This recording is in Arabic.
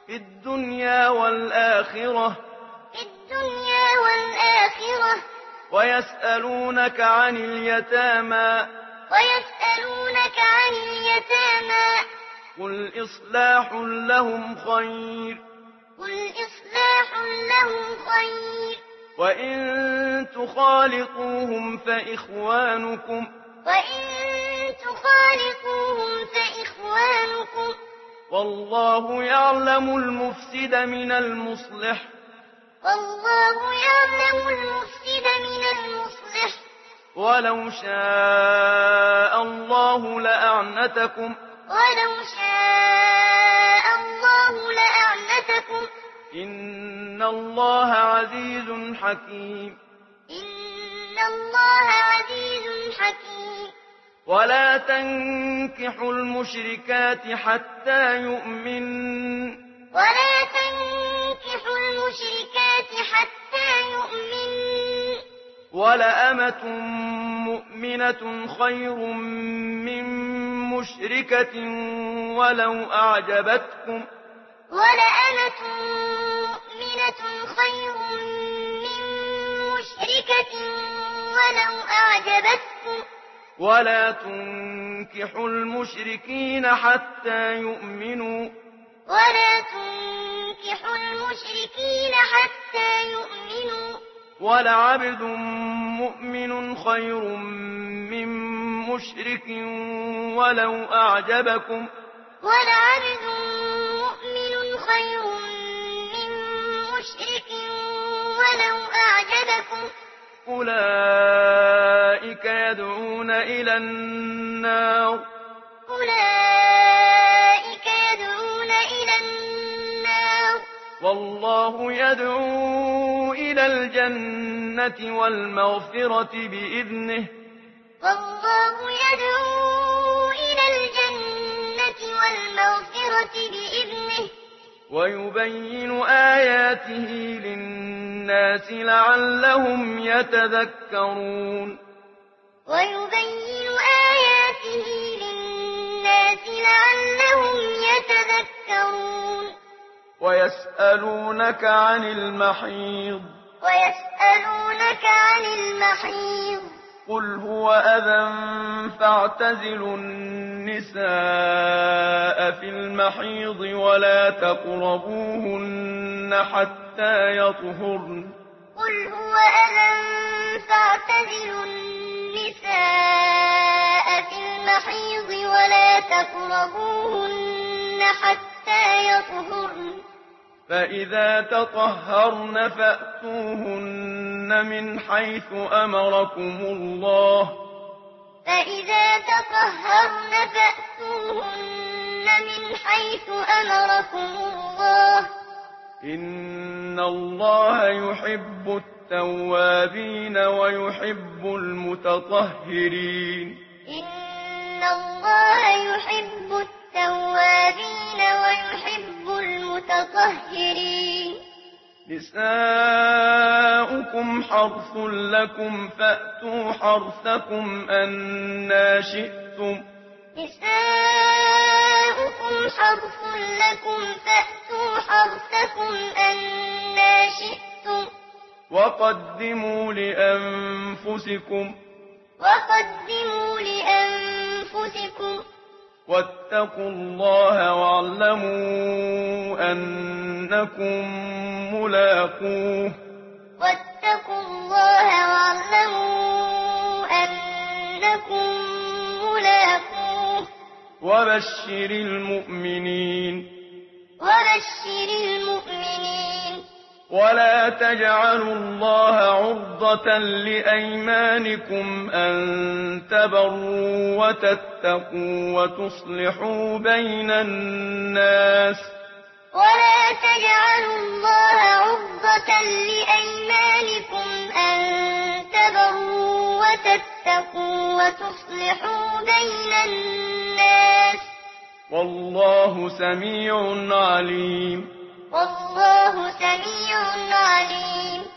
في الدنيا والآخرة ويسألونك عن اليتامى قل إصلاح لهم خير وإن تخالطوهم فإخوانكم والله يعلم المفسد من المصلح ولو شاء الله لأعنتكم إن الله عزيز حكيم ولا تنكحوا المشركات حتى يؤمنن ولأمة مؤمنة خير من مشركة ولو أعجبتكم ولا تنكحوا المشركين حتى يؤمنوا ولعبد مؤمن خير من مشرك ولو أعجبكم أولئك يدعون إلى النار والله يدعو إلى الجنة والمغفرة بإذنه ويبين آياته للناس لعلهم يتذكرون ويسألونك عن المحيض قل هو أذى فاعتزلوا النساء في المحيض ولا تقربوهن حتى يطهرن فإذا تطهرن فأتوهن من حيث أمركم الله إن الله يحب التوابين ويحب المتطهرين نساؤكم حرث لكم فأتوا حرثكم أنى شئتم وقدموا لأنفسكم واتقوا الله واعلموا أنكم ملاقوه وبشر المؤمنين ولا تجعلوا الله عرضة لأيمانكم أن تبروا وتتقوا وتصلحوا بين الناس والله سميع عليم والله سميع عليم